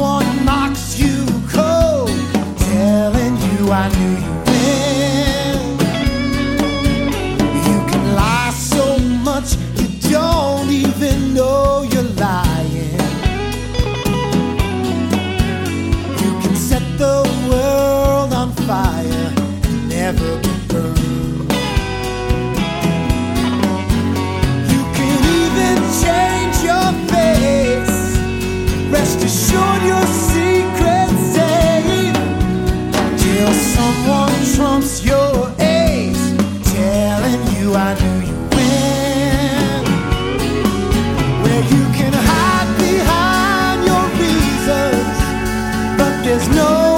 someone knocks you cold, telling you I knew you when. You can lie so much you don't even know you're lying. You can set the world on fire and never get burned. You can even change your face, rest assured your secret's safe, till someone trumps your ace, telling you I knew you when. Where you can hide behind your reasons, but there's no